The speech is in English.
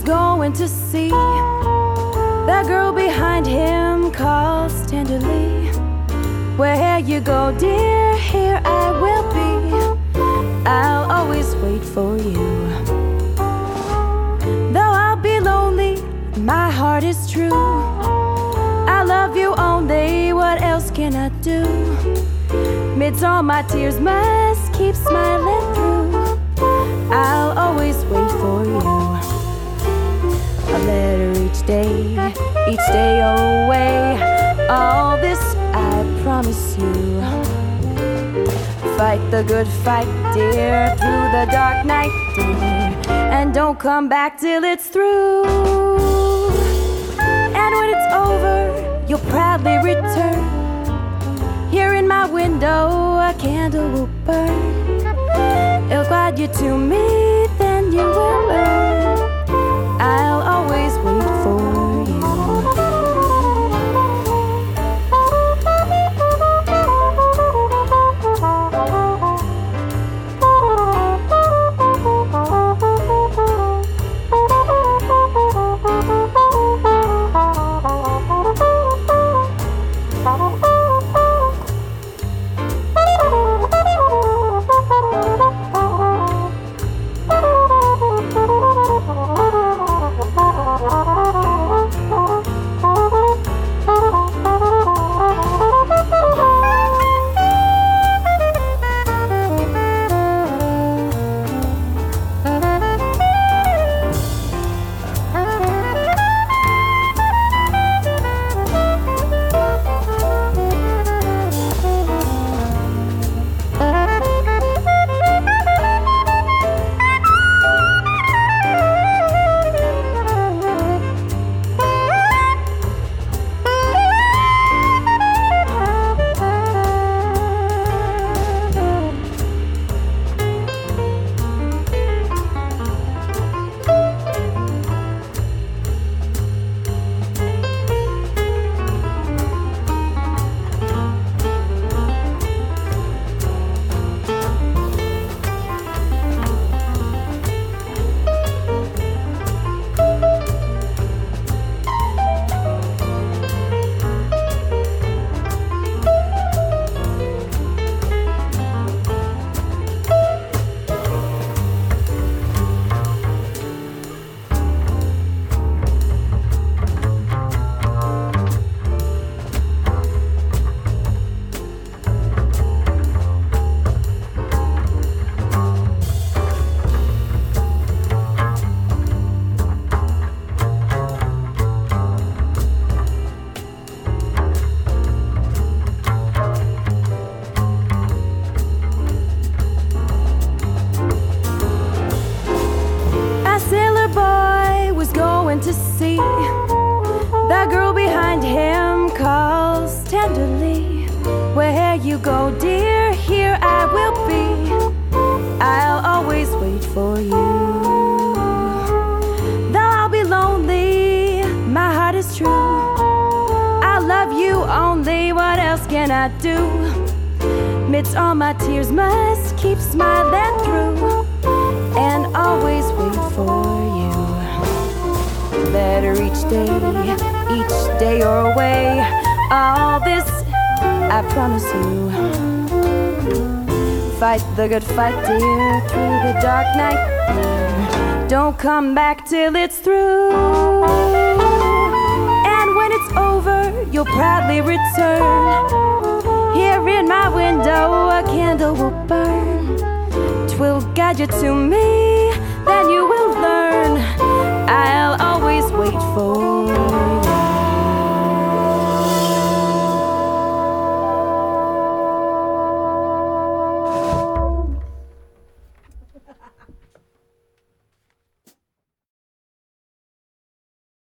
was going to see the girl behind him calls tenderly. Where you go, dear, here I will be. I'll always wait for you. Though I'll be lonely, my heart is true. I love you only, what else can I do? Midst all my tears, must keep smiling through. I'll always wait for you. A letter each day away. All this I promise you. Fight the good fight, dear, through the dark night, dear, and don't come back till it's through. And when it's over, you'll proudly return. Here in my window, a candle will burn. It'll guide you to me, then you will learn. I'll always wait for you. To see the girl behind him calls tenderly. Where you go, dear, here I will be. I'll always wait for you. Though I'll be lonely, my heart is true. I love you only, what else can I do? Midst all my tears, must keep smiling through, and always wait for you. Better each day your way. All this I promise you. Fight the good fight, dear, through the dark night, dear. Don't come back till it's through. And when it's over, you'll proudly return. Here in my window, a candle will burn. 'Twill guide you to me, then you will learn. I'll always wait for you.